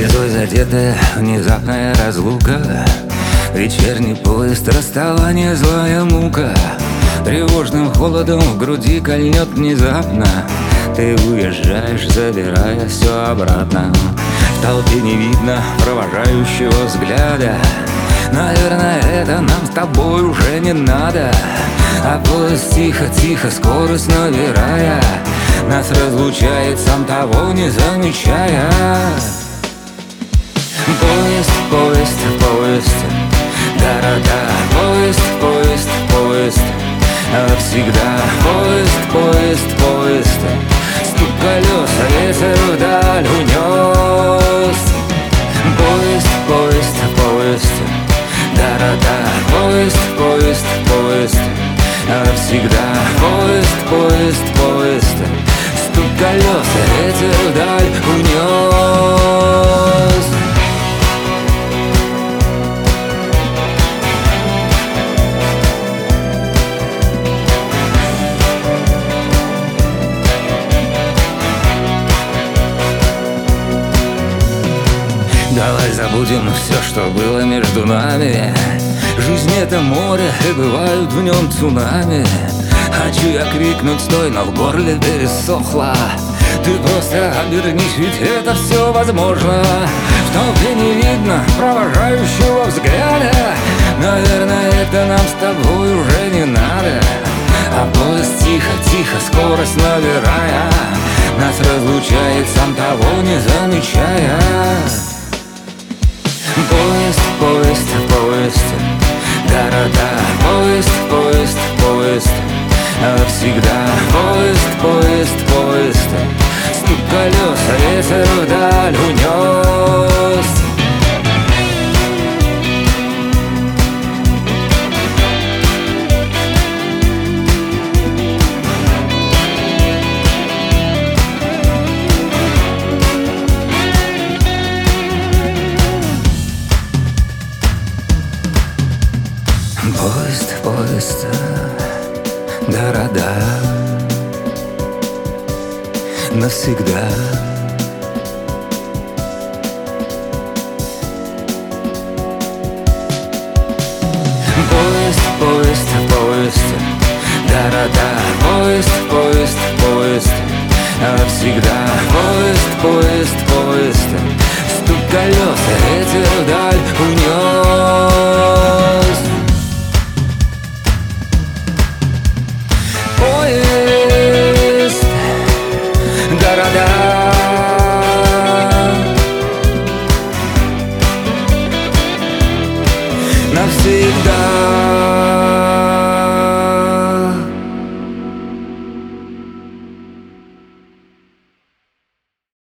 Слезой задетая внезапная разлука, вечерний поезд, расставание, злая мука. Тревожным холодом в груди кольнет внезапно. Ты уезжаешь, забирая все обратно. В толпе не видно провожающего взгляда. Наверное, это нам с тобой уже не надо. А поезд тихо-тихо, скорость набирая, нас разлучает, сам того не замечая. Поезд, поезд, поезд, да-да-да. Поезд, поезд, поезд, навсегда. Поезд, поезд, поезд, стук колеса, ветер вдаль унес. Поезд, поезд, поезд, да-да-да. Поезд, поезд, поезд, навсегда. Поезд, поезд, поезд, стук колеса, ветер вдаль унес. Давай забудем все, что было между нами. Жизнь — это море, и бывают в нем цунами. Хочу я крикнуть, стой, но в горле пересохло. Ты просто обернись, ведь это все возможно. В толпе не видно провожающего взгляда. Наверное, это нам с тобой уже не надо. А поезд тихо-тихо, скорость набирая, нас разлучает, сам того не замечая. Поезд, поезд, поезд, да-да-да. Поезд, поезд, поезд, навсегда. Поезд, поезд, поезд, стук колеса, ветер вдаль унес. Поезд, поезд, да-да-да, навсегда. Поезд, поезд, поезд, да-да-да. Поезд, поезд, поезд, навсегда. Поезд, поезд, поезд, стук колеса, ветер вдаль унес. Поезд, города, навсегда.